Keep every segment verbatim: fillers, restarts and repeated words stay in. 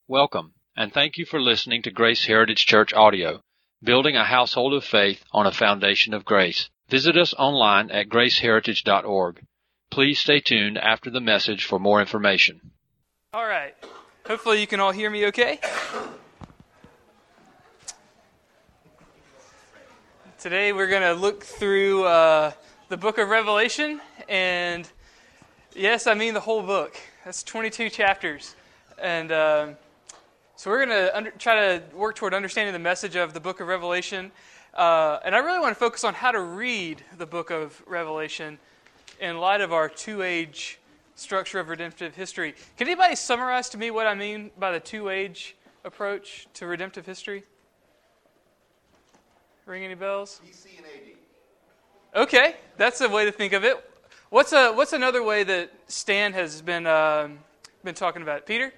Welcome, and thank you for listening to Grace Heritage Church Audio, building a household of faith on a foundation of grace. Visit us online at grace heritage dot org. Please stay tuned after the message for more information. All right. Hopefully you can all hear me okay. Today we're going to look through uh, the book of Revelation, and yes, I mean the whole book. That's twenty-two chapters. And uh, so we're going to under, try to work toward understanding the message of the book of Revelation. Uh, and I really want to focus on how to read the book of Revelation in light of our two-age structure of redemptive history. Can anybody summarize to me what I mean by the two-age approach to redemptive history? Ring any bells? B C and A D. Okay, that's a way to think of it. What's a what's another way that Stan has been um, been talking about it? Peter?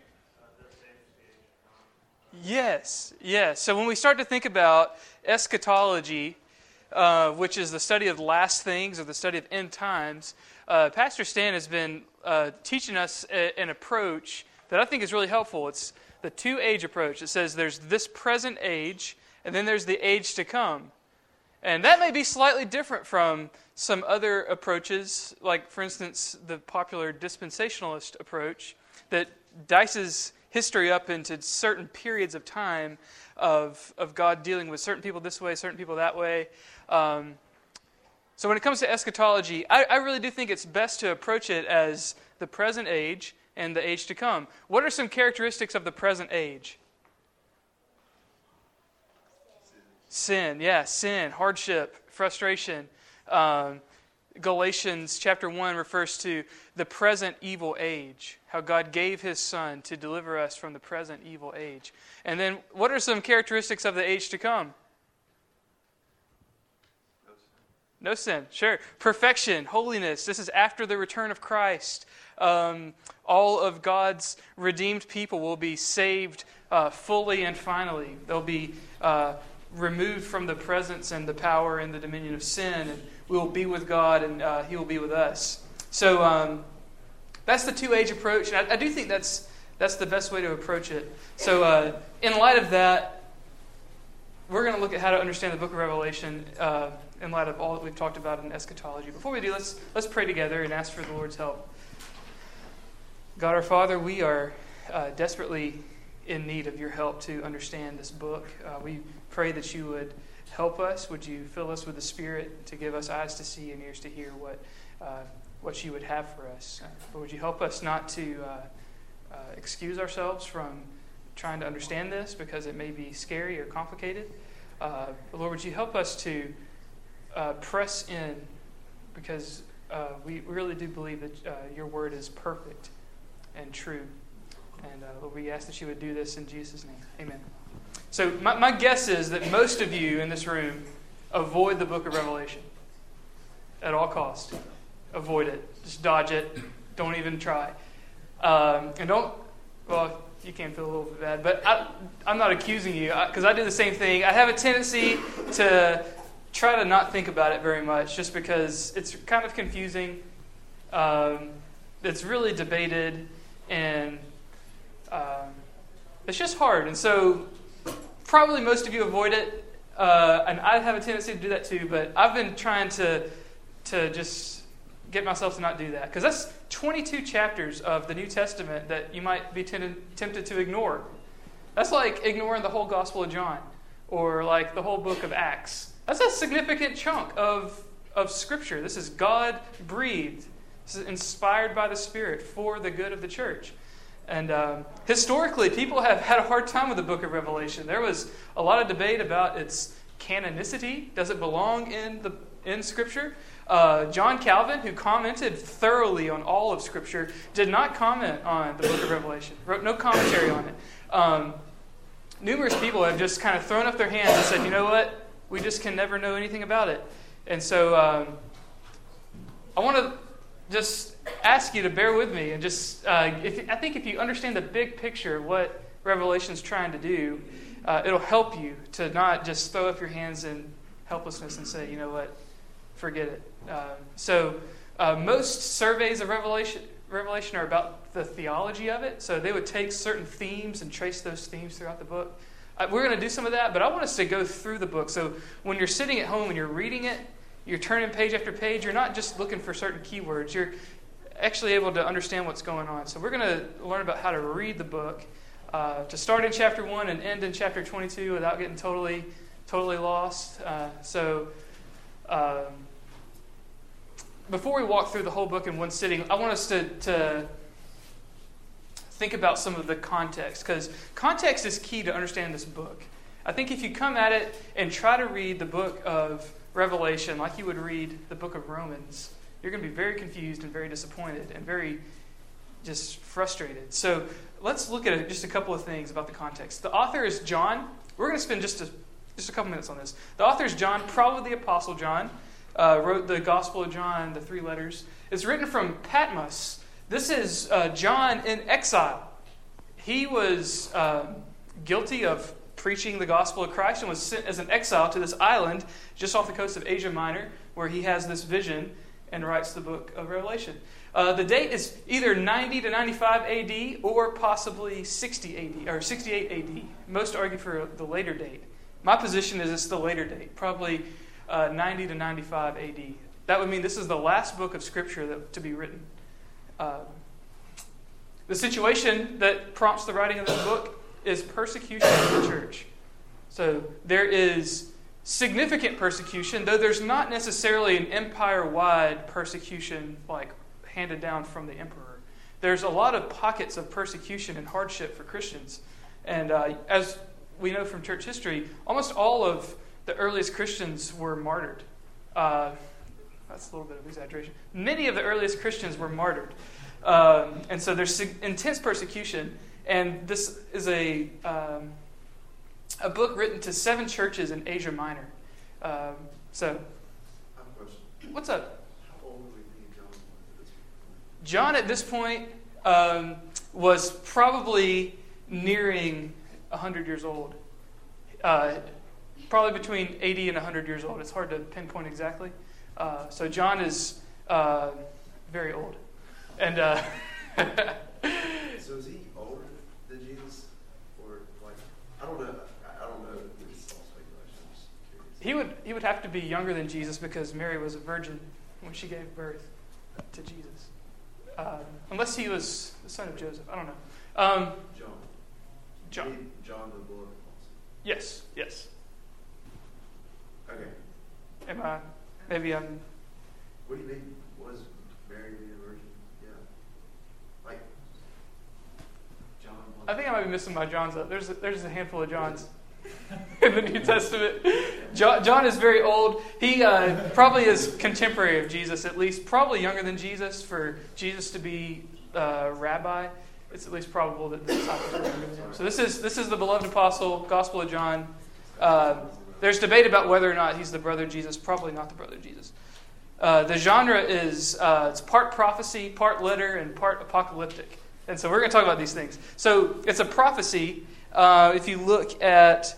Yes, yes. So when we start to think about eschatology, uh, which is the study of the last things or the study of end times, uh, Pastor Stan has been uh, teaching us a, an approach that I think is really helpful. It's the two-age approach. It says there's this present age, and then there's the age to come. And that may be slightly different from some other approaches, like, for instance, the popular dispensationalist approach that dices history up into certain periods of time of, of God dealing with certain people this way, certain people that way. Um, so when it comes to eschatology, I, I really do think it's best to approach it as the present age and the age to come. What are some characteristics of the present age? Sin, yeah, sin, hardship, frustration. Um, Galatians chapter one refers to the present evil age, how God gave His Son to deliver us from the present evil age. And then what are some characteristics of the age to come? No sin. No sin, sure. Perfection, holiness. This is after the return of Christ. Um, all of God's redeemed people will be saved uh, fully and finally. They'll be uh, removed from the presence and the power and the dominion of sin, and we will be with God, and uh, He will be with us. So um, that's the two-age approach, and I, I do think that's that's the best way to approach it. So uh, in light of that, we're going to look at how to understand the book of Revelation uh, in light of all that we've talked about in eschatology. Before we do, let's let's pray together and ask for the Lord's help. God our Father, we are uh, desperately in need of your help to understand this book. Uh, we pray that you would help us. Would you fill us with the Spirit to give us eyes to see and ears to hear what uh, what you would have for us? Uh, but would you help us not to uh, uh, excuse ourselves from trying to understand this because it may be scary or complicated? Uh, but Lord, would you help us to uh, press in because uh, we really do believe that uh, your word is perfect and true. And uh, Lord, we ask that you would do this in Jesus' name. Amen. So my, my guess is that most of you in this room avoid the book of Revelation at all costs. Avoid it. Just dodge it. Don't even try. Um, and don't, well, you can feel a little bit bad, but I, I'm not accusing you because I, I do the same thing. I have a tendency to try to not think about it very much just because it's kind of confusing. Um, it's really debated, and um, it's just hard. And so probably most of you avoid it, uh, and I have a tendency to do that too, but I've been trying to to just get myself to not do that. Because that's twenty-two chapters of the New Testament that you might be tempted, tempted to ignore. That's like ignoring the whole Gospel of John, or like the whole book of Acts. That's a significant chunk of, of Scripture. This is God-breathed. This is inspired by the Spirit for the good of the church. And um, historically, people have had a hard time with the book of Revelation. There was a lot of debate about its canonicity. Does it belong in the in Scripture? Uh, John Calvin, who commented thoroughly on all of Scripture, did not comment on the book of Revelation. Wrote no commentary on it. Um, numerous people have just kind of thrown up their hands and said, you know what? We just can never know anything about it. And so um, I want to just ask you to bear with me and just, uh, if, I think if you understand the big picture of what Revelation's trying to do, uh, it'll help you to not just throw up your hands in helplessness and say, you know what, forget it. Um, so uh, most surveys of Revelation Revelation are about the theology of it. So they would take certain themes and trace those themes throughout the book. Uh, we're going to do some of that, but I want us to go through the book. So when you're sitting at home and you're reading it, you're turning page after page, you're not just looking for certain keywords. You're actually able to understand what's going on. So we're going to learn about how to read the book, uh, to start in chapter one and end in chapter twenty-two without getting totally, totally lost. Uh, so um, before we walk through the whole book in one sitting, I want us to, to think about some of the context, because context is key to understand this book. I think if you come at it and try to read the book of Revelation like you would read the book of Romans, you're going to be very confused and very disappointed and very just frustrated. So let's look at just a couple of things about the context. The author is John. We're going to spend just a, just a couple minutes on this. The author is John, probably the Apostle John, uh, wrote the Gospel of John, the three letters. It's written from Patmos. This is uh, John in exile. He was uh, guilty of preaching the gospel of Christ and was sent as an exile to this island just off the coast of Asia Minor, where he has this vision and writes the book of Revelation. Uh, the date is either ninety to ninety-five A D or possibly sixty A D or sixty-eight A D. Most argue for the later date. My position is it's the later date, probably uh, ninety to ninety-five A D. That would mean this is the last book of Scripture that, to be written. Uh, the situation that prompts the writing of this book is persecution of the church. So there is significant persecution, though there's not necessarily an empire-wide persecution like handed down from the emperor. There's a lot of pockets of persecution and hardship for Christians. And uh, as we know from church history, almost all of the earliest Christians were martyred. Uh, that's a little bit of exaggeration. Many of the earliest Christians were martyred. Um, and so there's intense persecution. And this is a um, a book written to seven churches in Asia Minor. Um, so, I have a question. What's up? How old would you think John was at this point? John at this point um, was probably nearing one hundred years old. Uh, probably between eighty and one hundred years old. It's hard to pinpoint exactly. Uh, so John is uh, very old. And uh, so is he older than Jesus? Or like, I don't know. I, I don't know. It's all speculation. I'm just curious. he would he would have to be younger than Jesus because Mary was a virgin when she gave birth to Jesus. Um, unless he was the son of Joseph. I don't know. Um, John. John. Maybe John the Blood Apostle. Yes, yes. Okay. Am I? Maybe I'm. What do you mean? Was Mary being a virgin? Yeah. Like John. I think I might be missing my Johns up. There's a, there's a handful of Johns in the New Testament. John, John is very old. He uh, probably is contemporary of Jesus, at least probably younger than Jesus. For Jesus to be uh, rabbi, it's at least probable that the disciples were younger than him. So this is this is the beloved apostle, Gospel of John. Uh, there's debate about whether or not he's the brother of Jesus. Probably not the brother of Jesus. Uh, the genre is uh, it's part prophecy, part letter, and part apocalyptic. And so we're going to talk about these things. So it's a prophecy. Uh, if you look at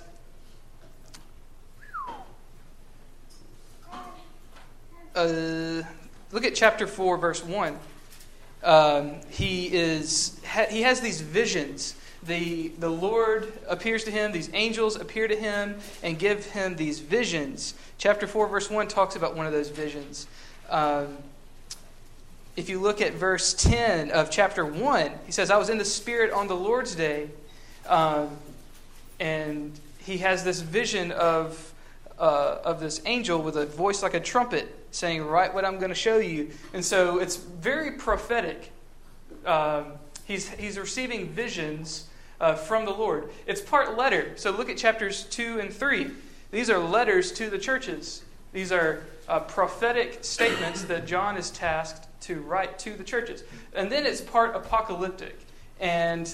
uh, look at chapter four, verse one. Um, he is ha, he has these visions. The the Lord appears to him. These angels appear to him and give him these visions. Chapter four, verse one talks about one of those visions. Um, if you look at verse ten of chapter one, he says, "I was in the Spirit on the Lord's day," um, and he has this vision of uh, of this angel with a voice like a trumpet, saying, "Write what I'm going to show you." And so it's very prophetic. Um, he's he's receiving visions uh, from the Lord. It's part letter. So look at chapters two and three. These are letters to the churches. These are uh, prophetic statements that John is tasked to write to the churches. And then it's part apocalyptic. And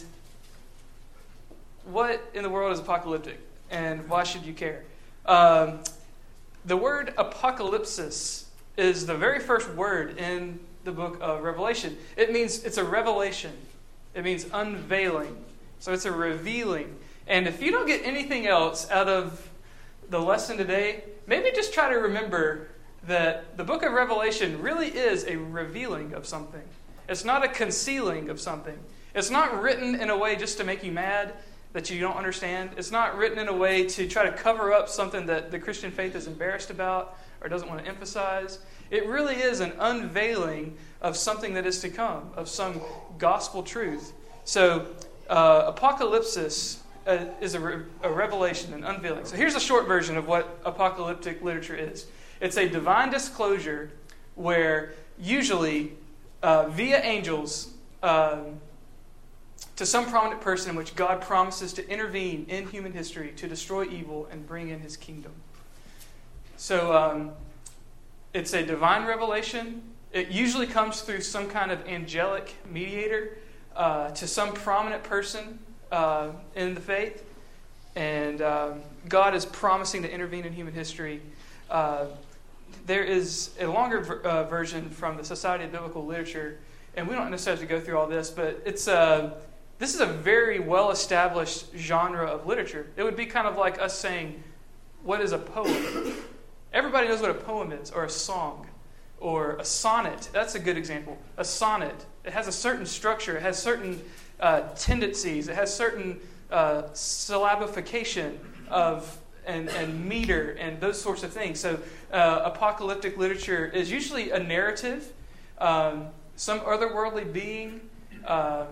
what in the world is apocalyptic? And why should you care? Um, the word apocalypsis is the very first word in the book of Revelation. It means it's a revelation. It means unveiling. So it's a revealing. And if you don't get anything else out of the lesson today, maybe just try to remember that the book of Revelation really is a revealing of something. It's not a concealing of something. It's not written in a way just to make you mad that you don't understand. It's not written in a way to try to cover up something that the Christian faith is embarrassed about or doesn't want to emphasize. It really is an unveiling of something that is to come, of some gospel truth. So, uh, apocalypsis uh, is a, re- a revelation, an unveiling. So here's a short version of what apocalyptic literature is. It's a divine disclosure where usually uh, via angels um, to some prominent person in which God promises to intervene in human history to destroy evil and bring in his kingdom. So um, it's a divine revelation. It usually comes through some kind of angelic mediator uh, to some prominent person uh, in the faith. And um, God is promising to intervene in human history. Uh, there is a longer ver- uh, version from the Society of Biblical Literature, and we don't necessarily have to go through all this, but it's uh, this is a very well-established genre of literature. It would be kind of like us saying, what is a poem? Everybody knows what a poem is, or a song, or a sonnet. That's a good example. A sonnet. It has a certain structure. It has certain uh, tendencies. It has certain uh, syllabification of and, and meter and those sorts of things. So uh, apocalyptic literature is usually a narrative, um, some otherworldly being. Um,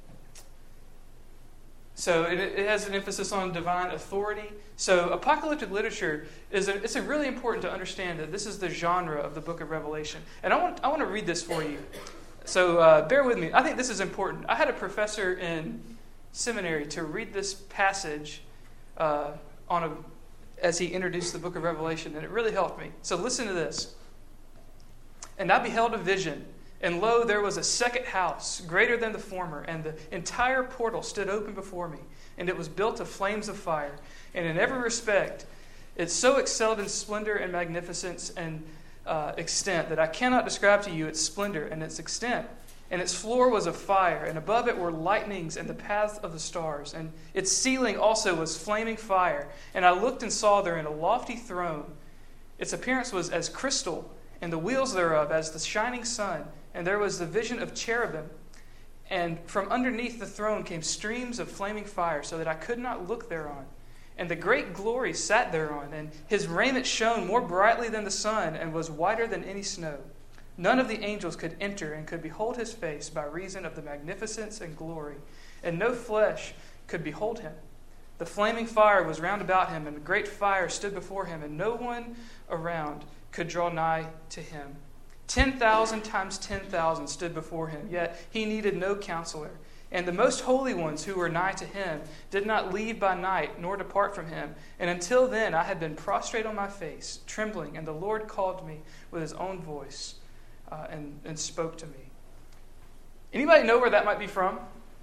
so it, it has an emphasis on divine authority. So apocalyptic literature is a, it's a really important to understand that this is the genre of the book of Revelation. And I want I want to read this for you. So uh, bear with me. I think this is important. I had a professor in seminary to read this passage uh, on a as he introduced the book of Revelation, and it really helped me. So listen to this. And I beheld a vision, and lo, there was a second house, greater than the former, and the entire portal stood open before me, and it was built of flames of fire. And in every respect, it so excelled in splendor and magnificence and uh, extent that I cannot describe to you its splendor and its extent. And its floor was of fire, and above it were lightnings and the paths of the stars. And its ceiling also was flaming fire. And I looked and saw therein a lofty throne. Its appearance was as crystal, and the wheels thereof as the shining sun. And there was the vision of cherubim. And from underneath the throne came streams of flaming fire, so that I could not look thereon. And the great glory sat thereon, and his raiment shone more brightly than the sun, and was whiter than any snow. None of the angels could enter and could behold his face by reason of the magnificence and glory, and no flesh could behold him. The flaming fire was round about him, and a great fire stood before him, and no one around could draw nigh to him. Ten thousand times ten thousand stood before him, yet he needed no counselor. And the most holy ones who were nigh to him did not leave by night, nor depart from him. And until then I had been prostrate on my face, trembling, and the Lord called me with his own voice. Uh, and, and spoke to me. Anybody know where that might be from?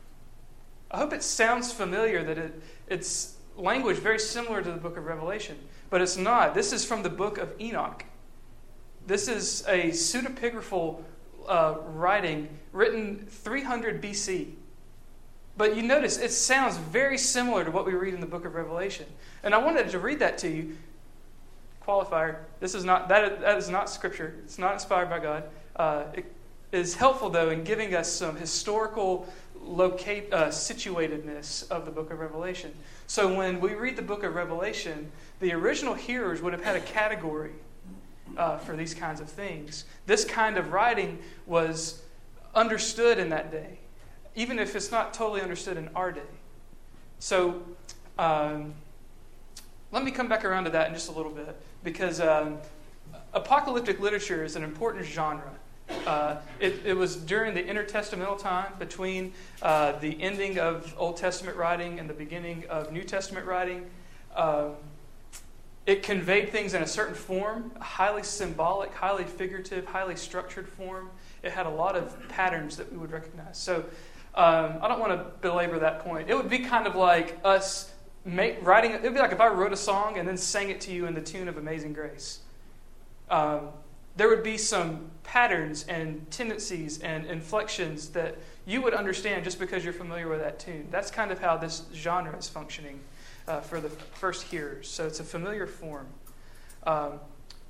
I hope it sounds familiar, that it, it's language very similar to the book of Revelation. But it's not. This is from the book of Enoch. This is a pseudepigraphal uh, writing written three hundred B C. But you notice it sounds very similar to what we read in the book of Revelation. And I wanted to read that to you. Qualifier. This is not that. Is, that is not scripture. It's not inspired by God. Uh, it is helpful though in giving us some historical locate uh, situatedness of the book of Revelation. So when we read the book of Revelation, the original hearers would have had a category uh, for these kinds of things. This kind of writing was understood in that day, even if it's not totally understood in our day. So. Um, Let me come back around to that in just a little bit, because um, apocalyptic literature is an important genre. Uh, it, it was during the intertestamental time between uh, the ending of Old Testament writing and the beginning of New Testament writing. Um, it conveyed things in a certain form, a highly symbolic, highly figurative, highly structured form. It had a lot of patterns that we would recognize. So um, I don't want to belabor that point. It would be kind of like us Make, writing, it would be like if I wrote a song and then sang it to you in the tune of Amazing Grace. Um, there would be some patterns and tendencies and inflections that you would understand just because you're familiar with that tune. That's kind of how this genre is functioning uh, for the first hearers. So it's a familiar form. Um,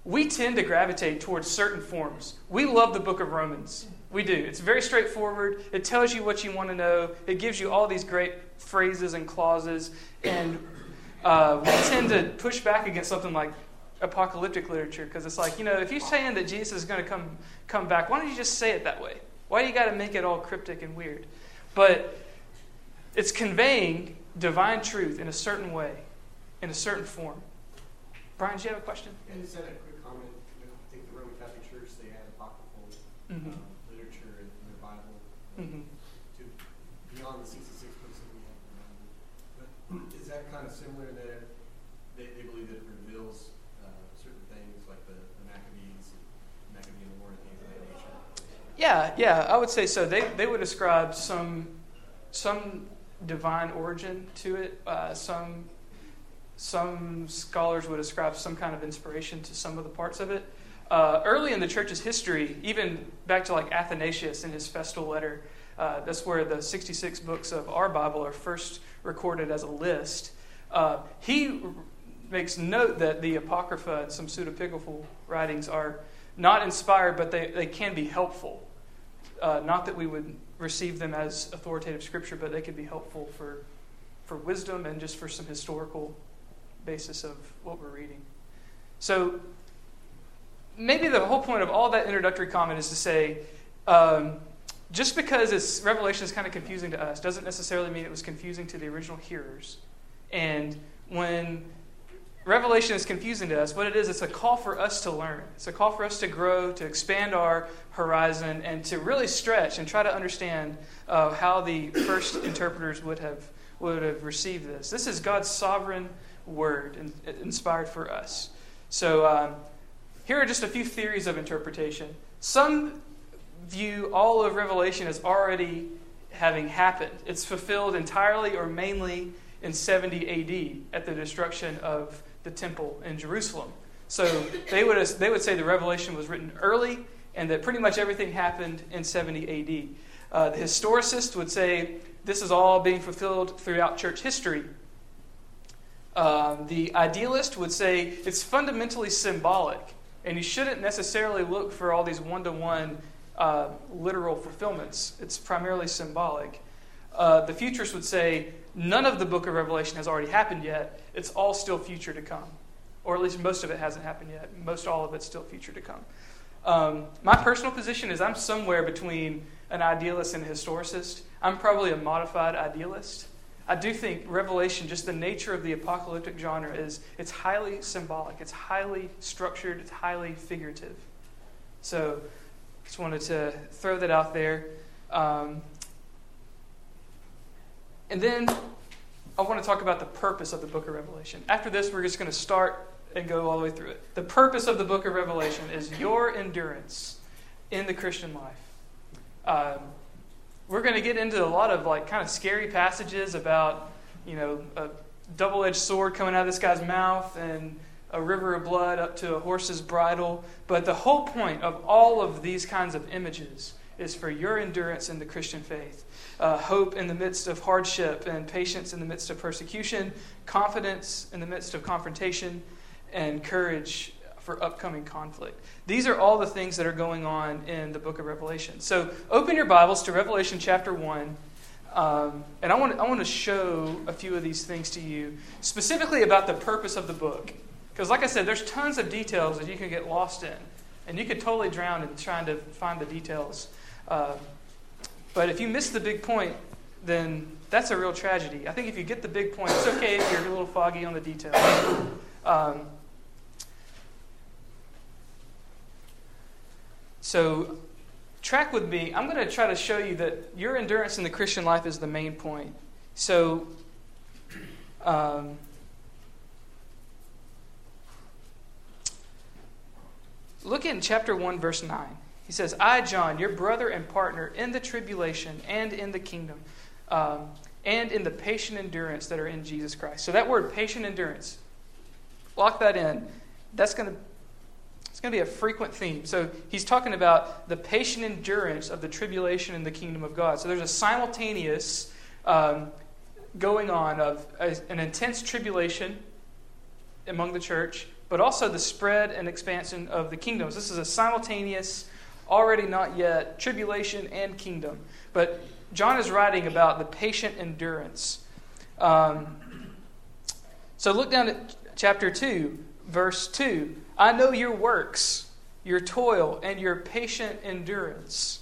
we tend to gravitate towards certain forms. We love the book of Romans. We do. It's very straightforward. It tells you what you want to know. It gives you all these great phrases and clauses. And uh, we tend to push back against something like apocalyptic literature, because it's like, you know, if you're saying that Jesus is going to come come back, why don't you just say it that way? Why do you got to make it all cryptic and weird? But it's conveying divine truth in a certain way, in a certain form. Brian, do you have a question? Yeah, just had a quick comment. You know, I think the Roman Catholic Church, they had apocryphal Mm-hmm. uh, literature in their Bible uh, Mm-hmm. to beyond the sixty-six books that we have in the Bible. But is that kind of similar that they, they believe that it reveals uh, certain things like the, the Maccabees, Maccabean War, and things of that nature? Yeah, yeah, I would say so. They they would ascribe some some divine origin to it. Uh, some some scholars would ascribe some kind of inspiration to some of the parts of it. Uh, early in the church's history, even back to like Athanasius in his Festal Letter, uh, that's where the sixty-six books of our Bible are first recorded as a list. Uh, he r- makes note that the Apocrypha and some pseudepigraphal writings are not inspired, but they, they can be helpful. Uh, not that we would receive them as authoritative scripture, but they could be helpful for for wisdom and just for some historical basis of what we're reading. So maybe the whole point of all that introductory comment is to say, um, just because it's, Revelation is kind of confusing to us doesn't necessarily mean it was confusing to the original hearers. And when Revelation is confusing to us, what it is, it's a call for us to learn. It's a call for us to grow, to expand our horizon, and to really stretch and try to understand uh, how the first interpreters would have would have received this. This is God's sovereign word, and inspired for us. So um, here are just a few theories of interpretation. Some view all of Revelation as already having happened. It's fulfilled entirely or mainly in seventy A D at the destruction of the temple in Jerusalem. So they would they would say the Revelation was written early and that pretty much everything happened in seventy A D. Uh, the historicists would say this is all being fulfilled throughout church history. Um, the idealist would say it's fundamentally symbolic, and you shouldn't necessarily look for all these one-to-one uh, literal fulfillments. It's primarily symbolic. Uh, the futurists would say none of the book of Revelation has already happened yet. It's all still future to come. Or at least most of it hasn't happened yet. Most all of it's still future to come. Um, my personal position is I'm somewhere between an idealist and a historicist. I'm probably a modified idealist. I do think Revelation, just the nature of the apocalyptic genre, is it's highly symbolic. It's highly structured. It's highly figurative. So just wanted to throw that out there. Um, and then I want to talk about the purpose of the book of Revelation. After this, we're just going to start and go all the way through it. The purpose of the book of Revelation is your endurance in the Christian life. Um, we're going to get into a lot of like kind of scary passages about, you know, a double-edged sword coming out of this guy's mouth and a river of blood up to a horse's bridle. But the whole point of all of these kinds of images is for your endurance in the Christian faith. Uh, hope in the midst of hardship, and patience in the midst of persecution, confidence in the midst of confrontation, and courage for upcoming conflict. These are all the things that are going on in the book of Revelation. So open your Bibles to Revelation chapter one. Um, and I want, I want to show a few of these things to you, specifically about the purpose of the book. Because like I said, there's tons of details that you can get lost in. And you could totally drown in trying to find the details. Uh, but if you miss the big point, then that's a real tragedy. I think if you get the big point, it's okay if you're a little foggy on the details. Um, so track with me. I'm going to try to show you that your endurance in the Christian life is the main point. So um, look in chapter one, verse nine. He says, I, John, your brother and partner in the tribulation and in the kingdom, um, and in the patient endurance that are in Jesus Christ. So that word, patient endurance, lock that in. That's going to it's going to be a frequent theme. So he's talking about the patient endurance of the tribulation in the kingdom of God. So there's a simultaneous um, going on of a, an intense tribulation among the church but also the spread and expansion of the kingdoms. This is a simultaneous, already not yet, tribulation and kingdom. But John is writing about the patient endurance. Um, so look down at chapter two, verse two. I know your works, your toil, and your patient endurance.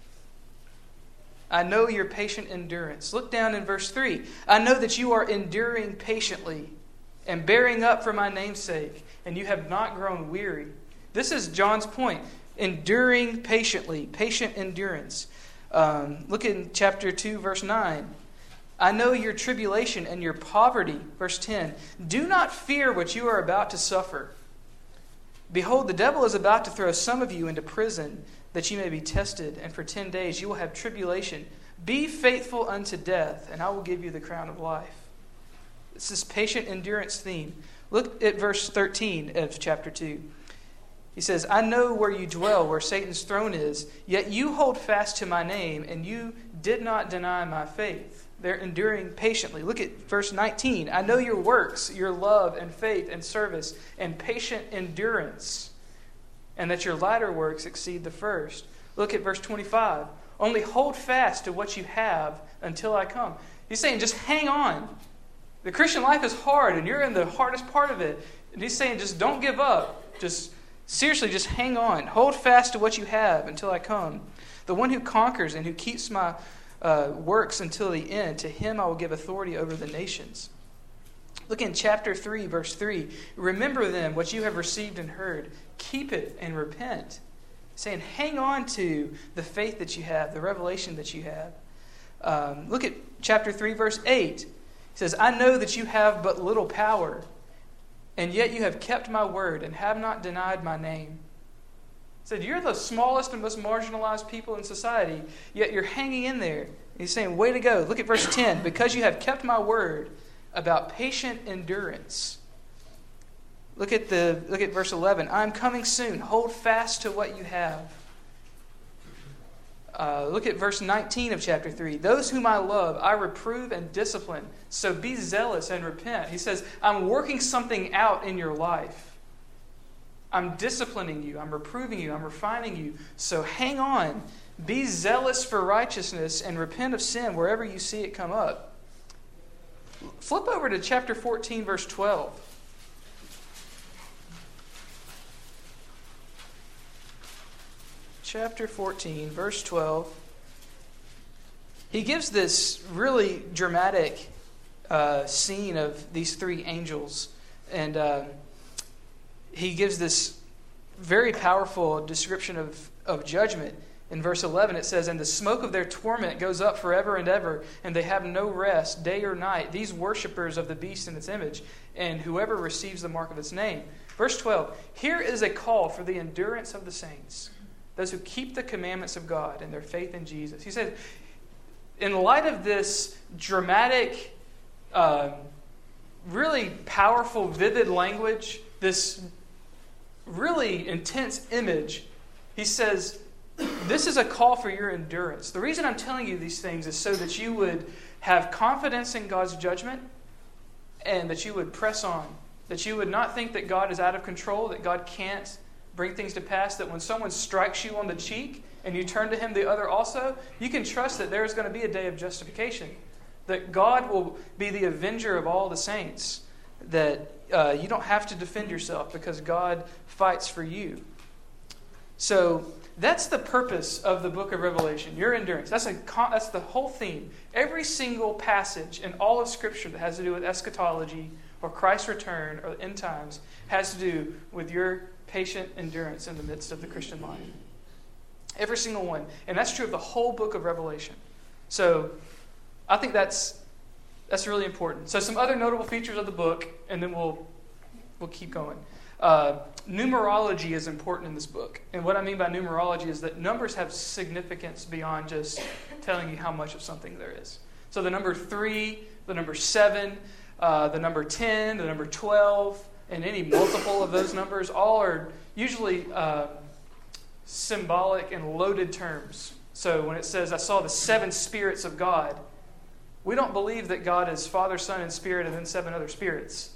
I know your patient endurance. Look down in verse three. I know that you are enduring patiently and bearing up for my name's sake, and you have not grown weary. This is John's point. Enduring patiently, patient endurance. Um, look in chapter two, verse nine. I know your tribulation and your poverty. Verse ten. Do not fear what you are about to suffer. Behold, the devil is about to throw some of you into prison, that you may be tested, and for ten days you will have tribulation. Be faithful unto death, and I will give you the crown of life. It's this patient endurance theme. Look at verse thirteen of chapter two. He says, I know where you dwell, where Satan's throne is, yet you hold fast to my name, and you did not deny my faith. They're enduring patiently. Look at verse nineteen. I know your works, your love and faith and service and patient endurance, and that your latter works exceed the first. Look at verse twenty-five. Only hold fast to what you have until I come. He's saying just hang on. The Christian life is hard, and you're in the hardest part of it. And he's saying just don't give up. Just seriously, just hang on. Hold fast to what you have until I come. The one who conquers and who keeps my uh, works until the end, to him I will give authority over the nations. Look in chapter three, verse three. Remember then what you have received and heard. Keep it and repent. Saying, hang on to the faith that you have, the revelation that you have. Um, look at chapter three, verse eight. He says, I know that you have but little power, and yet you have kept my word and have not denied my name. He said, you're the smallest and most marginalized people in society, yet you're hanging in there. He's saying, way to go. Look at verse ten. Because you have kept my word about patient endurance. Look at the look at verse eleven. I am coming soon. Hold fast to what you have. Uh, look at verse nineteen of chapter three. Those whom I love, I reprove and discipline. So be zealous and repent. He says, I'm working something out in your life. I'm disciplining you. I'm reproving you. I'm refining you. So hang on. Be zealous for righteousness and repent of sin wherever you see it come up. Flip over to chapter fourteen, verse twelve. Chapter fourteen, verse twelve. He gives this really dramatic uh, scene of these three angels. And uh, he gives this very powerful description of, of judgment. In verse eleven it says, and the smoke of their torment goes up forever and ever, and they have no rest day or night, these worshippers of the beast and its image, and whoever receives the mark of its name. Verse twelve, here is a call for the endurance of the saints, those who keep the commandments of God and their faith in Jesus. He said, in light of this dramatic, uh, really powerful, vivid language, this really intense image, he says, this is a call for your endurance. The reason I'm telling you these things is so that you would have confidence in God's judgment and that you would press on. That you would not think that God is out of control, that God can't bring things to pass, that when someone strikes you on the cheek and you turn to him the other also, you can trust that there is going to be a day of justification. That God will be the avenger of all the saints. That uh, you don't have to defend yourself because God fights for you. So that's the purpose of the book of Revelation, your endurance. That's, a, that's the whole theme. Every single passage in all of Scripture that has to do with eschatology or Christ's return or end times has to do with your patient endurance in the midst of the Christian life. Every single one. And that's true of the whole book of Revelation. So I think that's that's really important. So some other notable features of the book, and then we'll we'll keep going. Uh, numerology is important in this book. And what I mean by numerology is that numbers have significance beyond just telling you how much of something there is. So the number three, the number seven, uh, the number ten, the number twelve, and any multiple of those numbers, all are usually uh, symbolic and loaded terms. So when it says, I saw the seven spirits of God, we don't believe that God is Father, Son, and Spirit and then seven other spirits.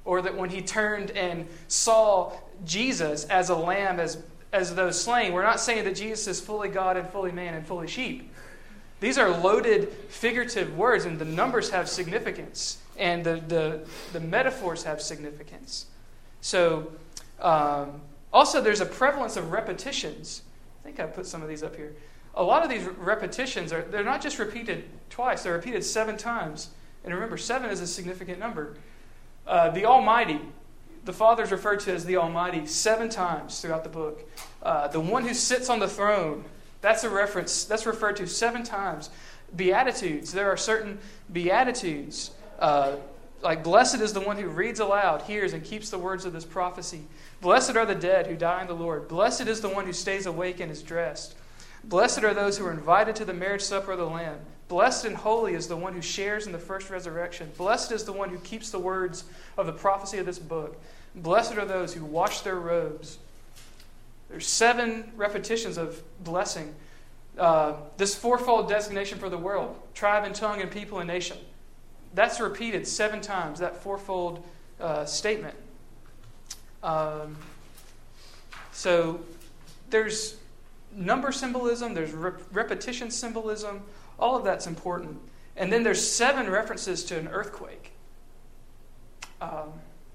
or that when he turned and saw Jesus as a lamb, as, as though slain. We're not saying that Jesus is fully God and fully man and fully sheep. These are loaded figurative words, and the numbers have significance, and the, the, the metaphors have significance. So, um, also there's a prevalence of repetitions. I think I put some of these up here. A lot of these repetitions, are they're not just repeated twice, they're repeated seven times. And remember, seven is a significant number. Uh, the Almighty, the Father is referred to as the Almighty seven times throughout the book. Uh, the one who sits on the throne, that's a reference, that's referred to seven times. Beatitudes, there are certain Beatitudes. Uh, like, blessed is the one who reads aloud, hears, and keeps the words of this prophecy. Blessed are the dead who die in the Lord. Blessed is the one who stays awake and is dressed. Blessed are those who are invited to the marriage supper of the Lamb. Blessed and holy is the one who shares in the first resurrection. Blessed is the one who keeps the words of the prophecy of this book. Blessed are those who wash their robes. There's seven repetitions of blessing. Uh, this fourfold designation for the world, tribe and tongue and people and nation. That's repeated seven times, that fourfold uh, statement. Um, so there's number symbolism, there's rep- repetition symbolism, all of that's important. And then there's seven references to an earthquake. Um,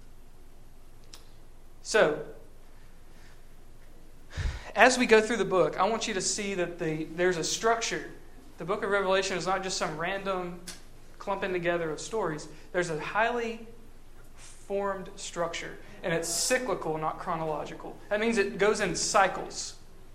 so, as we go through the book, I want you to see that the there's a structure. The book of Revelation is not just some random clumping together of stories. There's a highly formed structure, and it's cyclical, not chronological. That means it goes in cycles.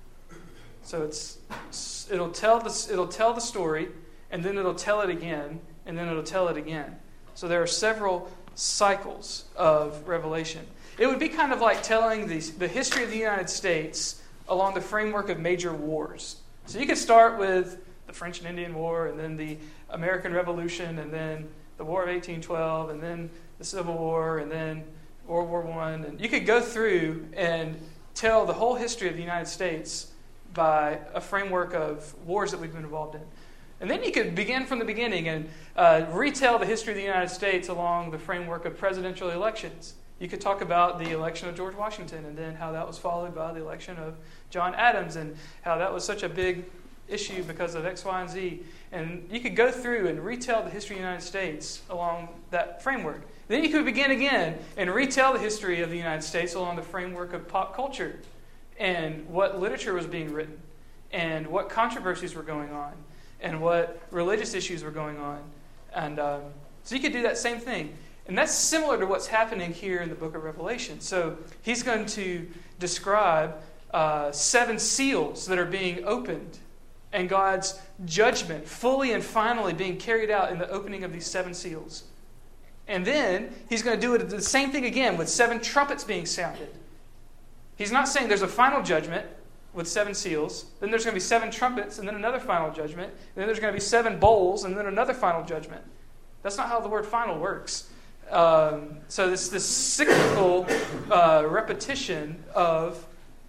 So it's it'll tell the it'll tell the story, and then it'll tell it again, and then it'll tell it again. So there are several cycles of Revelation. It would be kind of like telling the the history of the United States along the framework of major wars. So you could start with the French and Indian War, and then the American Revolution, and then the War of eighteen twelve, and then the Civil War, and then World War One, and you could go through and tell the whole history of the United States by a framework of wars that we've been involved in. And then you could begin from the beginning and uh, retell the history of the United States along the framework of presidential elections. You could talk about the election of George Washington, and then how that was followed by the election of John Adams, and how that was such a big issue because of X, Y, and Z. And you could go through and retell the history of the United States along that framework. Then you could begin again and retell the history of the United States along the framework of pop culture, and what literature was being written, and what controversies were going on, and what religious issues were going on. And um, so you could do that same thing. And that's similar to what's happening here in the book of Revelation. So he's going to describe uh, seven seals that are being opened, and God's judgment fully and finally being carried out in the opening of these seven seals. And then he's going to do it the same thing again with seven trumpets being sounded. He's not saying there's a final judgment with seven seals, then there's going to be seven trumpets, and then another final judgment, and then there's going to be seven bowls, and then another final judgment. That's not how the word final works. Um, so this this cyclical uh, repetition of,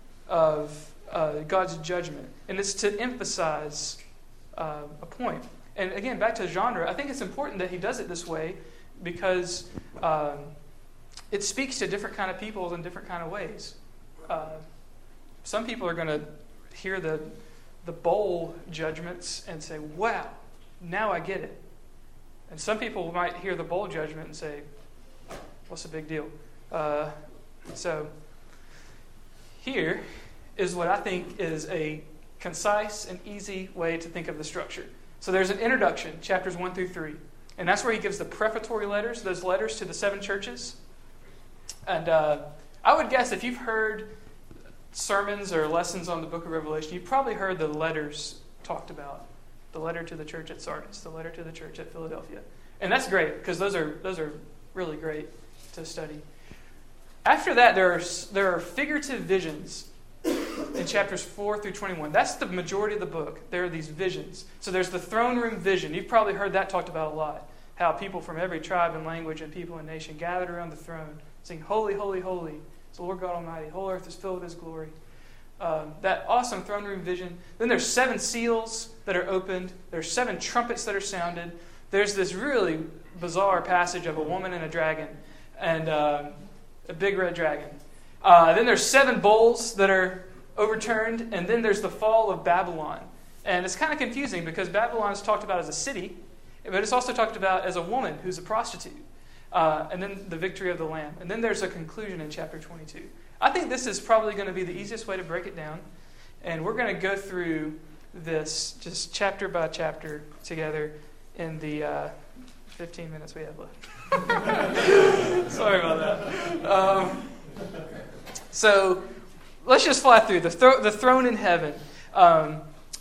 of uh, God's judgment. And it's to emphasize uh, a point. And again, back to genre, I think it's important that he does it this way because um, it speaks to different kind of people in different kind of ways. Uh, some people are going to hear the the bowl judgments and say, wow, now I get it. And some people might hear the bowl judgment and say, what's the big deal? Uh, so here is what I think is a concise and easy way to think of the structure. So there's an introduction, chapters one through three. And that's where he gives the prefatory letters, those letters to the seven churches. And uh, I would guess if you've heard sermons or lessons on the book of Revelation, you've probably heard the letters talked about. The letter to the church at Sardis, the letter to the church at Philadelphia. And that's great, because those are those are really great to study. After that, there are, there are figurative visions in chapters four through twenty-one. That's the majority of the book. There are these visions. So there's the throne room vision. You've probably heard that talked about a lot. How people from every tribe and language and people and nation gathered around the throne, saying, holy, holy, holy is the Lord God Almighty. Whole earth is filled with His glory. Um, that awesome throne room vision. Then there's seven seals that are opened. There's seven trumpets that are sounded. There's this really bizarre passage of a woman and a dragon. and um, a big red dragon. Uh, then there's seven bowls that are overturned, and then there's the fall of Babylon. And it's kind of confusing because Babylon is talked about as a city, but it's also talked about as a woman who's a prostitute. Uh, and then the victory of the Lamb. And then there's a conclusion in chapter twenty-two. I think this is probably going to be the easiest way to break it down. And we're going to go through this just chapter by chapter together in the uh, fifteen minutes we have left. Sorry about that. Um, so let's just fly through. The, thro- the throne in heaven. Um,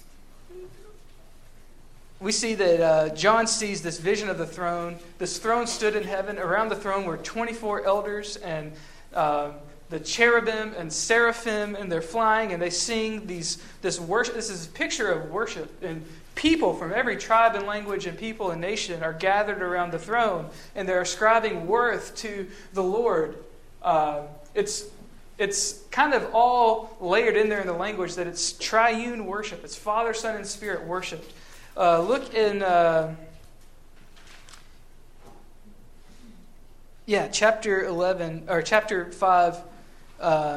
we see that uh, John sees this vision of the throne. This throne stood in heaven. Around the throne were twenty-four elders and uh, the cherubim and seraphim, and they're flying and they sing these. This worship. This is a picture of worship, and people from every tribe and language and people and nation are gathered around the throne, and they're ascribing worth to the Lord. Uh, it's it's kind of all layered in there in the language that it's triune worship. It's Father, Son, and Spirit worshiped. Uh, look in, uh, yeah, chapter eleven or chapter five, uh,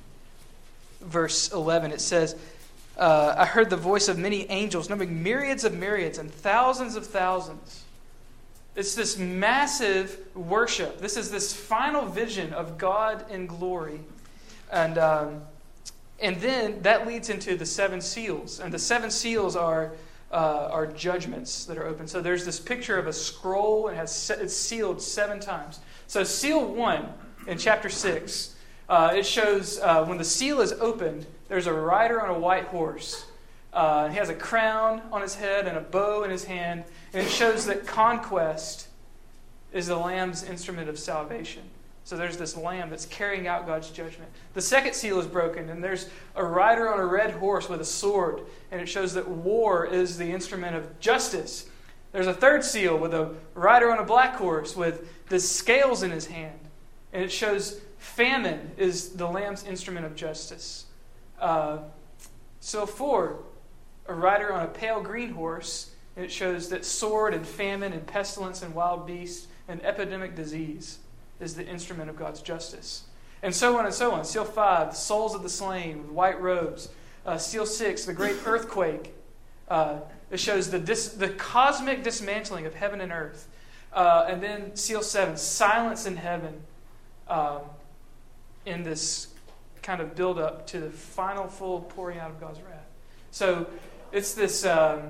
verse eleven. It says, uh, "I heard the voice of many angels, numbering myriads of myriads and thousands of thousands." It's this massive worship. This is this final vision of God in glory, and um, and then that leads into the seven seals, and the seven seals are. Uh, are judgments that are open. So there's this picture of a scroll and it has se- it's sealed seven times. So seal one in chapter six, uh, it shows uh, when the seal is opened, there's a rider on a white horse. Uh, he has a crown on his head and a bow in his hand, and it shows that conquest is the Lamb's instrument of salvation. So there's this lamb that's carrying out God's judgment. The second seal is broken, and there's a rider on a red horse with a sword, and it shows that war is the instrument of justice. There's a third seal with a rider on a black horse with the scales in his hand, and it shows famine is the lamb's instrument of justice. Uh, seal four, a rider on a pale green horse, and it shows that sword and famine and pestilence and wild beasts and epidemic disease is the instrument of God's justice. And so on and so on. Seal five, the souls of the slain with white robes. Uh, seal six, the great earthquake. Uh, it shows the dis- the cosmic dismantling of heaven and earth. Uh, and then seal seven, silence in heaven, um, in this kind of build up to the final full pouring out of God's wrath. So it's this um,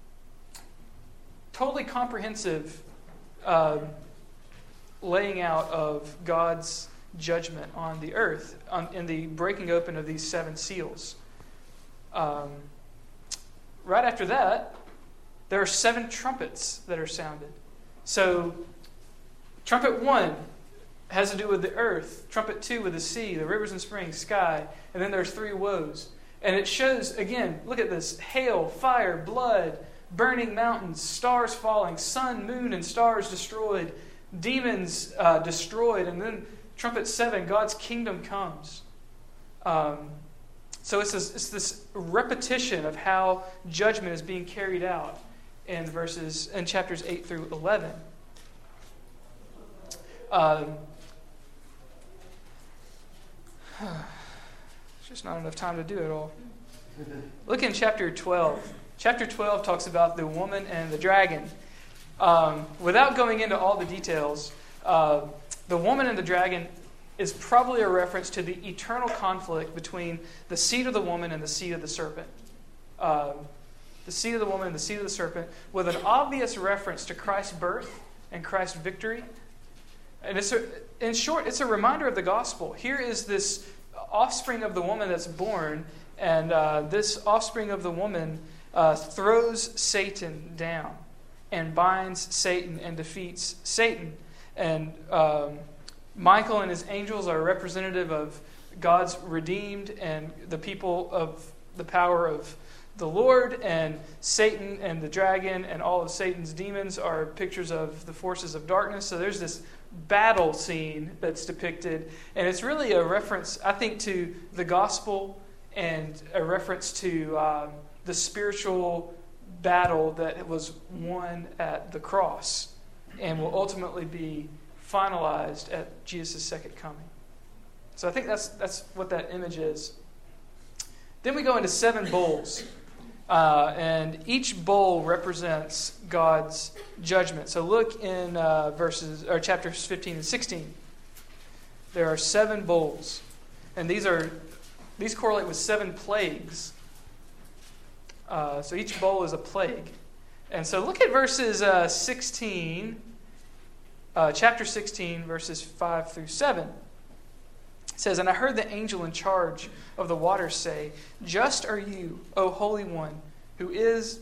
totally comprehensive uh, laying out of God's judgment on the earth on, in the breaking open of these seven seals. Um, right after that, there are seven trumpets that are sounded. So, trumpet one has to do with the earth. Trumpet two with the sea, the rivers and springs, sky. And then there's three woes. And it shows, again, look at this. Hail, fire, blood, burning mountains, stars falling, sun, moon, and stars destroyed, demons uh, destroyed. And then trumpet seven, God's kingdom comes. Um, so it's this, it's this repetition of how judgment is being carried out in verses in chapters eight through eleven. Um, there's just not enough time to do it all. Look in chapter twelve. Chapter twelve talks about the woman and the dragon. Um, without going into all the details, uh, the woman and the dragon is probably a reference to the eternal conflict between the seed of the woman and the seed of the serpent. Um, the seed of the woman and the seed of the serpent, with an obvious reference to Christ's birth and Christ's victory. And it's a, in short, it's a reminder of the gospel. Here is this offspring of the woman that's born, and uh, this offspring of the woman uh, throws Satan down and binds Satan and defeats Satan. And um, Michael and his angels are representative of God's redeemed and the people of the power of the Lord, and Satan and the dragon and all of Satan's demons are pictures of the forces of darkness. So there's this battle scene that's depicted, and it's really a reference, I think, to the gospel and a reference to um, the spiritual battle that was won at the cross and will ultimately be finalized at Jesus' second coming. So I think that's that's what that image is. Then we go into seven bowls. Uh, and each bowl represents God's judgment. So look in uh, verses or chapters fifteen and sixteen. There are seven bowls, and these are these correlate with seven plagues. Uh, so each bowl is a plague. And so look at verses uh, sixteen, uh, chapter sixteen, verses five through seven. It says, "And I heard the angel in charge of the waters say, 'Just are you, O Holy One, who is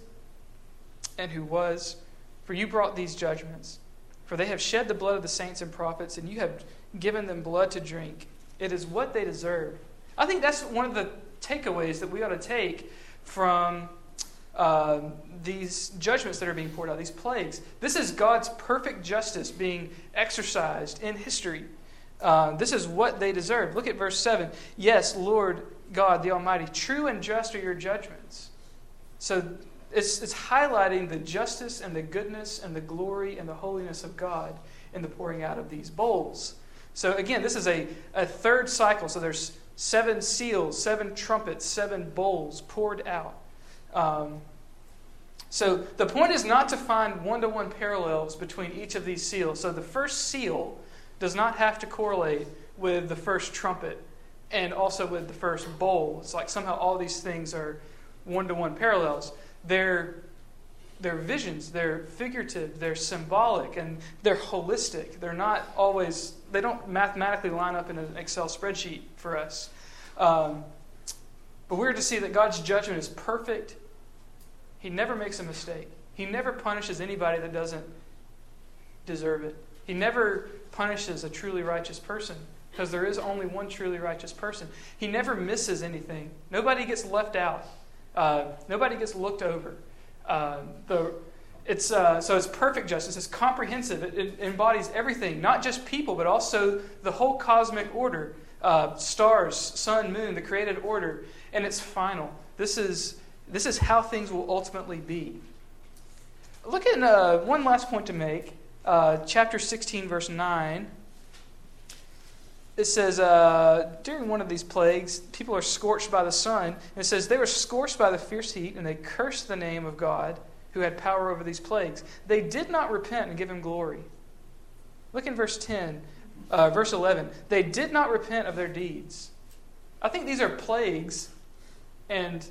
and who was, for you brought these judgments. For they have shed the blood of the saints and prophets, and you have given them blood to drink. It is what they deserve.'" I think that's one of the takeaways that we ought to take from uh, these judgments that are being poured out, these plagues. This is God's perfect justice being exercised in history. Uh, this is what they deserve. Look at verse seven. "Yes, Lord God, the Almighty, true and just are your judgments." So it's, it's highlighting the justice and the goodness and the glory and the holiness of God in the pouring out of these bowls. So again, this is a, a third cycle. So there's seven seals, seven trumpets, seven bowls poured out. Um, so the point is not to find one-to-one parallels between each of these seals. So the first seal does not have to correlate with the first trumpet and also with the first bowl. It's like somehow all these things are one-to-one parallels. They're, they're visions, they're figurative, they're symbolic, and they're holistic. They're not always, they don't mathematically line up in an Excel spreadsheet for us. Um, but we're to see that God's judgment is perfect. He never makes a mistake. He never punishes anybody that doesn't deserve it. He never punishes a truly righteous person, because there is only one truly righteous person. He never misses anything. Nobody gets left out. Uh, nobody gets looked over. Uh, the, it's, uh, so it's perfect justice. It's comprehensive. It, it embodies everything, not just people, but also the whole cosmic order. Uh, stars, sun, moon, the created order. And it's final. This is, this is how things will ultimately be. Look at uh, one last point to make. Uh, chapter sixteen, verse nine. It says, uh, during one of these plagues, people are scorched by the sun. And it says, they were scorched by the fierce heat, and they cursed the name of God, who had power over these plagues. They did not repent and give him glory. Look in verse ten, uh, verse eleven. They did not repent of their deeds. I think these are plagues and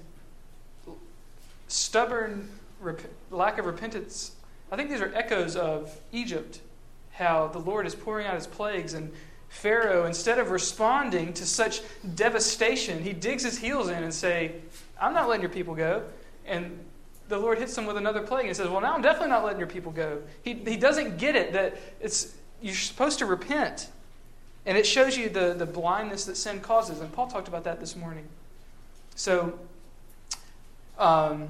stubborn rep- lack of repentance. I think these are echoes of Egypt, how the Lord is pouring out his plagues, and Pharaoh, instead of responding to such devastation, he digs his heels in and say, "I'm not letting your people go." And the Lord hits him with another plague and says, "Well, now I'm definitely not letting your people go." He he doesn't get it that it's you're supposed to repent. And it shows you the, the blindness that sin causes. And Paul talked about that this morning. So, um,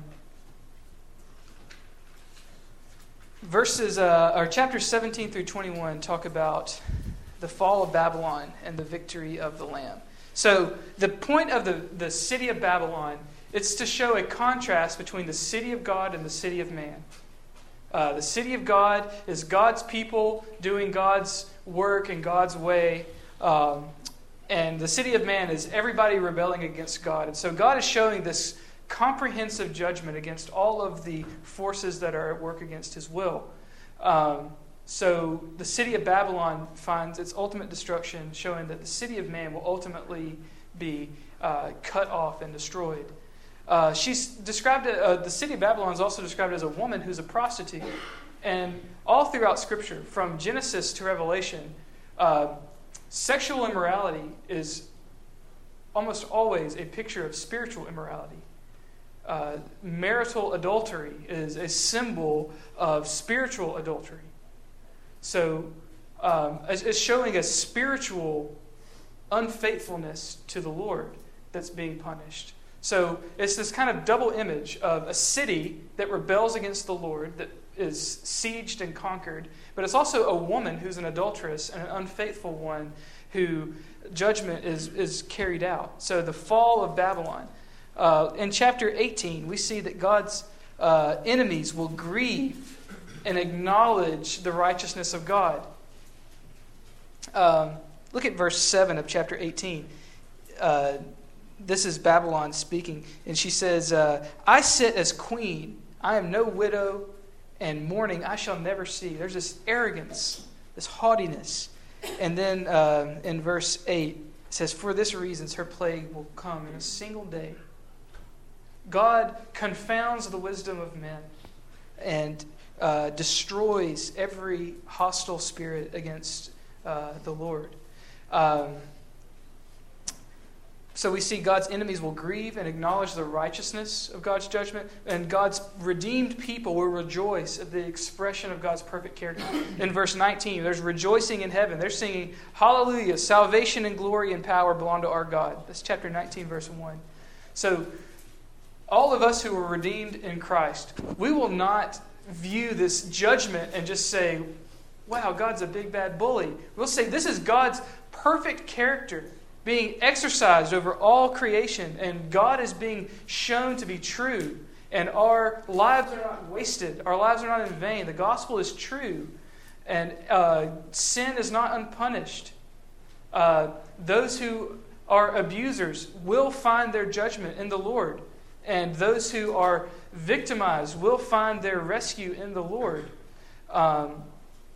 verses, uh, or chapters seventeen through twenty-one talk about the fall of Babylon and the victory of the Lamb. So the point of the, the city of Babylon, it's to show a contrast between the city of God and the city of man. Uh, the city of God is God's people doing God's work in God's way. Um, and the city of man is everybody rebelling against God. And so God is showing this comprehensive judgment against all of the forces that are at work against his will. Um, So the city of Babylon finds its ultimate destruction, showing that the city of man will ultimately be uh, cut off and destroyed. Uh, she's described, uh, the city of Babylon is also described as a woman who's a prostitute. And all throughout Scripture, from Genesis to Revelation, uh, sexual immorality is almost always a picture of spiritual immorality. Uh, marital adultery is a symbol of spiritual adultery. So um, it's showing a spiritual unfaithfulness to the Lord that's being punished. So it's this kind of double image of a city that rebels against the Lord, that is sieged and conquered, but it's also a woman who's an adulteress and an unfaithful one who judgment is, is carried out. So the fall of Babylon. Uh, in chapter eighteen, we see that God's uh, enemies will grieve and acknowledge the righteousness of God. Um, look at verse seven of chapter eighteen. Uh, this is Babylon speaking, and she says, uh, I sit as queen. I am no widow, and mourning I shall never see. There's this arrogance, this haughtiness. And then uh, in verse eight, it says, for this reason her plague will come in a single day. God confounds the wisdom of men and uh, destroys every hostile spirit against uh, the Lord. Um, so we see God's enemies will grieve and acknowledge the righteousness of God's judgment, and God's redeemed people will rejoice at the expression of God's perfect character. In verse nineteen, there's rejoicing in heaven. They're singing, hallelujah, salvation and glory and power belong to our God. That's chapter nineteen, verse one. So all of us who are redeemed in Christ, we will not view this judgment and just say, wow, God's a big bad bully. We'll say this is God's perfect character being exercised over all creation, and God is being shown to be true, and our lives are not wasted. Our lives are not in vain. The gospel is true, and uh, sin is not unpunished. Uh, those who are abusers will find their judgment in the Lord, and those who are victimized will find their rescue in the Lord. Um,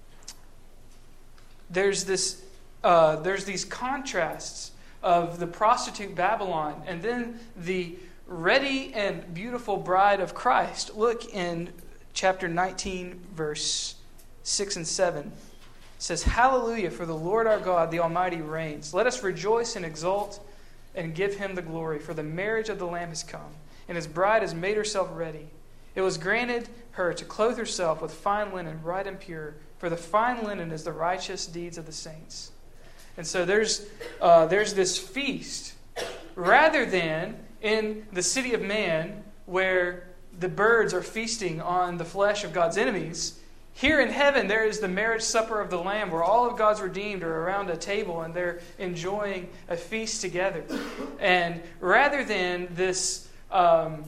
there's this, uh, there's these contrasts of the prostitute Babylon and then the ready and beautiful bride of Christ. Look in chapter nineteen, verse six and seven. It says, hallelujah, for the Lord our God, the Almighty reigns. Let us rejoice and exult and give him the glory, for the marriage of the Lamb has come, and his bride has made herself ready. It was granted her to clothe herself with fine linen, bright and pure, for the fine linen is the righteous deeds of the saints. And so there's uh, there's this feast, rather than in the city of man where the birds are feasting on the flesh of God's enemies. Here in heaven there is the marriage supper of the Lamb, where all of God's redeemed are around a table and they're enjoying a feast together. And rather than this um,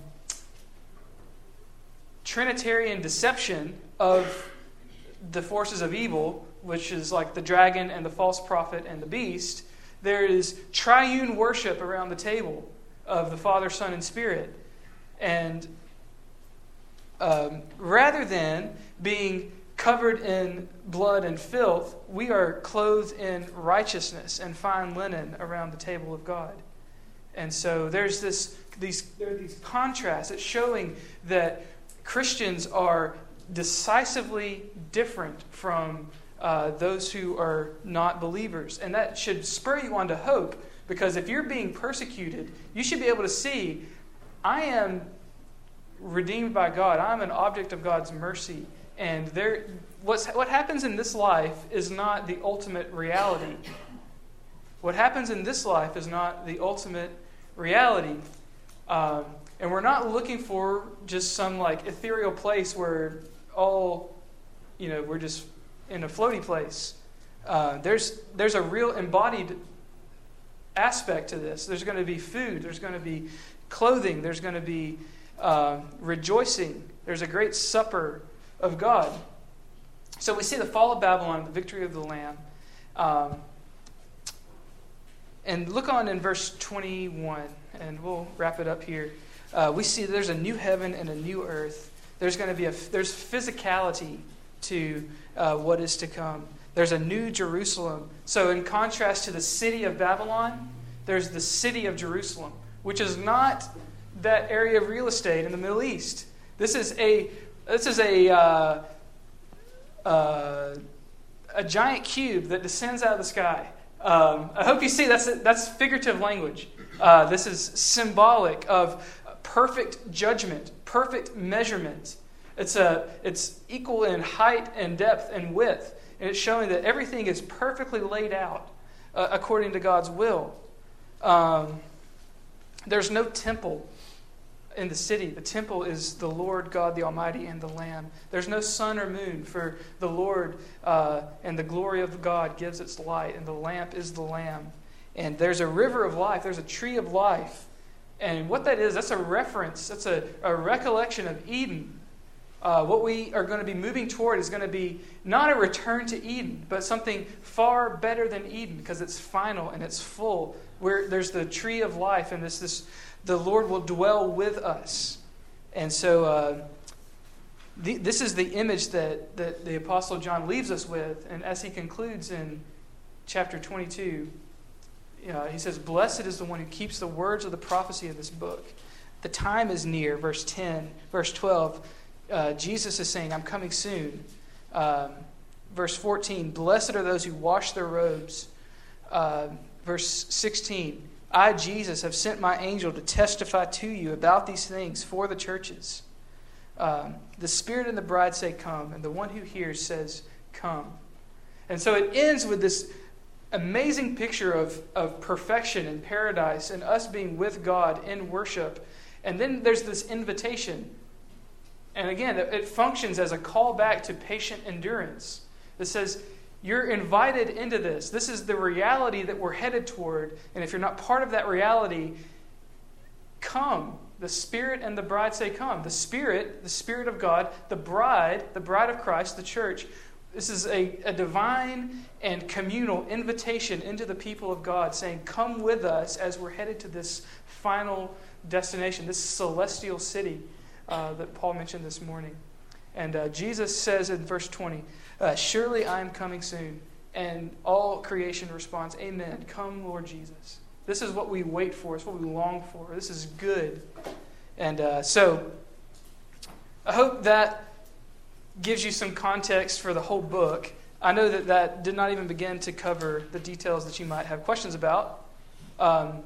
Trinitarian deception of the forces of evil, which is like the dragon and the false prophet and the beast, there is triune worship around the table of the Father, Son, and Spirit. And um, rather than being covered in blood and filth, we are clothed in righteousness and fine linen around the table of God. And so there's this these there are these contrasts. It's showing that Christians are decisively different from uh, those who are not believers. And that should spur you on to hope, because if you're being persecuted, you should be able to see, I am redeemed by God. I'm an object of God's mercy. And there, what's, what happens in this life is not the ultimate reality. What happens in this life is not the ultimate reality. Um, and we're not looking for just some like ethereal place where all, you know, we're just in a floaty place. Uh, there's there's a real embodied aspect to this. There's going to be food. There's going to be clothing. There's going to be uh, rejoicing. There's a great supper of God. So we see the fall of Babylon, the victory of the Lamb. Um, and look on in verse twenty-one, and we'll wrap it up here. Uh, we see there's a new heaven and a new earth. There's going to be a there's physicality to uh, what is to come. There's a new Jerusalem. So in contrast to the city of Babylon, there's the city of Jerusalem, which is not that area of real estate in the Middle East. This is a this is a uh, uh, a giant cube that descends out of the sky. Um, I hope you see that's that's figurative language. Uh, this is symbolic of perfect judgment, perfect measurement. It's a it's equal in height and depth and width, and it's showing that everything is perfectly laid out uh, according to God's will. Um, there's no temple in the city. The temple is the Lord God the Almighty and the Lamb. There's no sun or moon, for the Lord uh, and the glory of God gives its light, and the lamp is the Lamb. And there's a river of life. There's a tree of life. And what that is, that's a reference, that's a, a recollection of Eden. Uh, what we are going to be moving toward is going to be not a return to Eden, but something far better than Eden, because it's final and it's full. Where there's the tree of life, and this, this the Lord will dwell with us. And so uh, the, this is the image that, that the Apostle John leaves us with. And as he concludes in chapter twenty-two, uh, he says, "Blessed is the one who keeps the words of the prophecy of this book. The time is near," verse ten. Verse twelve, uh, Jesus is saying, "I'm coming soon." Um, verse fourteen, "Blessed are those who wash their robes." Uh, verse sixteen, "I, Jesus, have sent my angel to testify to you about these things for the churches." Um, the Spirit and the bride say, "Come," and the one who hears says, "Come." And so it ends with this amazing picture of, of perfection and paradise and us being with God in worship. And then there's this invitation. And again, it functions as a call back to patient endurance. It says, you're invited into this. This is the reality that we're headed toward. And if you're not part of that reality, come. The Spirit and the bride say, come. The Spirit, the Spirit of God, the bride, the bride of Christ, the church. This is a, a divine and communal invitation into the people of God, saying, come with us as we're headed to this final destination, this celestial city uh, that Paul mentioned this morning. And uh, Jesus says in verse twenty, uh, surely I am coming soon. And all creation responds, amen. Come, Lord Jesus. This is what we wait for. It's what we long for. This is good. And uh, so, I hope that gives you some context for the whole book. I know that that did not even begin to cover the details that you might have questions about. Um,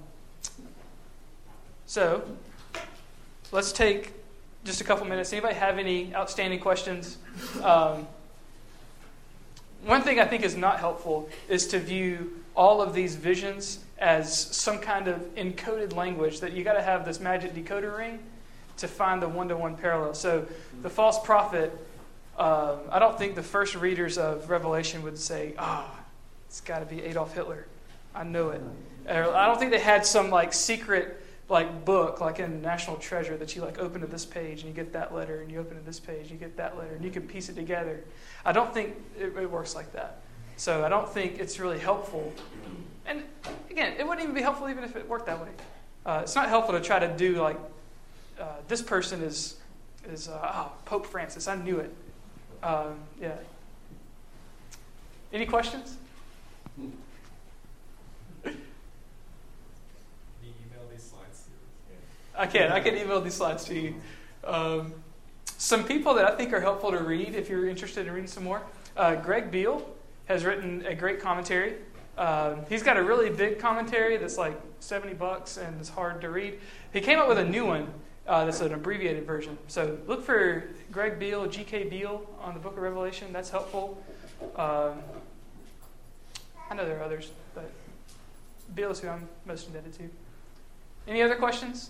so, let's take just a couple minutes. Anybody have any outstanding questions? Um, one thing I think is not helpful is to view all of these visions as some kind of encoded language that you got to have this magic decoder ring to find the one-to-one parallel. So, the false prophet, Um, I don't think the first readers of Revelation would say, ah, oh, it's got to be Adolf Hitler. I know it. Or I don't think they had some like secret like book like in National Treasure that you like open to this page and you get that letter, and you open to this page and you get that letter, and you can piece it together. I don't think it, it works like that. So I don't think it's really helpful. And again, it wouldn't even be helpful even if it worked that way. Uh, it's not helpful to try to do like, uh, this person is, is uh, oh, Pope Francis. I knew it. Um, yeah. Any questions? Can you email these slides to us? I can. I can email these slides to you. Um, some people that I think are helpful to read if you're interested in reading some more. Uh, Greg Beale has written a great commentary. Um, he's got a really big commentary that's like seventy bucks and it's hard to read. He came up with a new one. Uh, that's an abbreviated version. So look for Greg Beale, G K Beale on the Book of Revelation. That's helpful. Um, I know there are others, but Beale is who I'm most indebted to. Any other questions?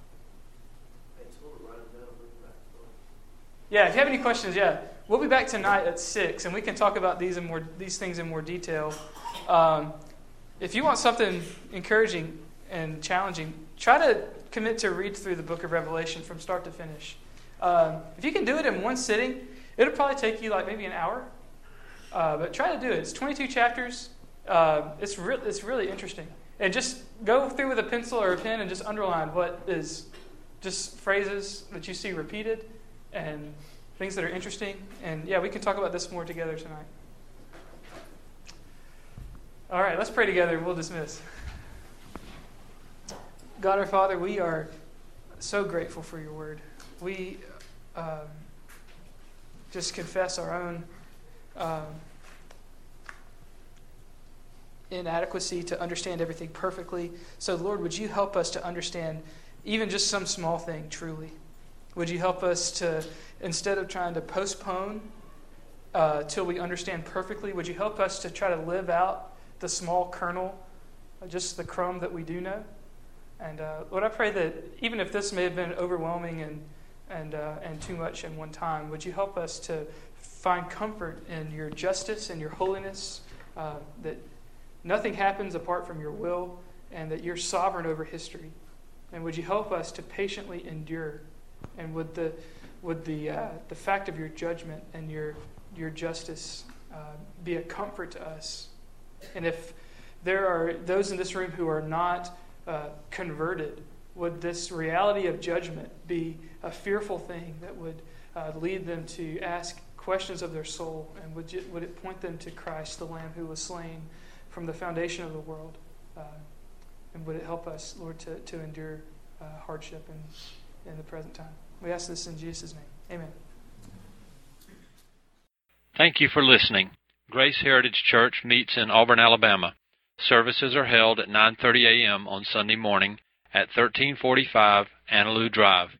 Yeah, if you have any questions, yeah, we'll be back tonight at six, and we can talk about these in more these things in more detail. Um, if you want something encouraging and challenging, try to commit to read through the book of Revelation from start to finish. Um, if you can do it in one sitting, it'll probably take you like maybe an hour. Uh, but try to do it. It's twenty-two chapters. Uh, it's, re- it's really interesting. And just go through with a pencil or a pen and just underline what is just phrases that you see repeated and things that are interesting. And yeah, we can talk about this more together tonight. All right, let's pray together and we'll dismiss. God our Father, we are so grateful for your word. We um, just confess our own um, inadequacy to understand everything perfectly. So, Lord, would you help us to understand even just some small thing truly? Would you help us to, instead of trying to postpone uh, till we understand perfectly, would you help us to try to live out the small kernel, just the crumb that we do know? And uh, Lord, I pray that even if this may have been overwhelming and and uh, and too much in one time, would you help us to find comfort in your justice and your holiness, uh, that nothing happens apart from your will, and that you're sovereign over history. And would you help us to patiently endure? And would the would the uh, the fact of your judgment and your your justice uh, be a comfort to us. And if there are those in this room who are not uh, converted, would this reality of judgment be a fearful thing that would uh, lead them to ask questions of their soul? And would, you, would it point them to Christ, the Lamb who was slain from the foundation of the world? Uh, and would it help us, Lord, to, to endure uh, hardship in, in the present time? We ask this in Jesus' name. Amen. Thank you for listening. Grace Heritage Church meets in Auburn, Alabama. Services are held at nine thirty a.m. on Sunday morning at thirteen forty-five Annaloo Drive.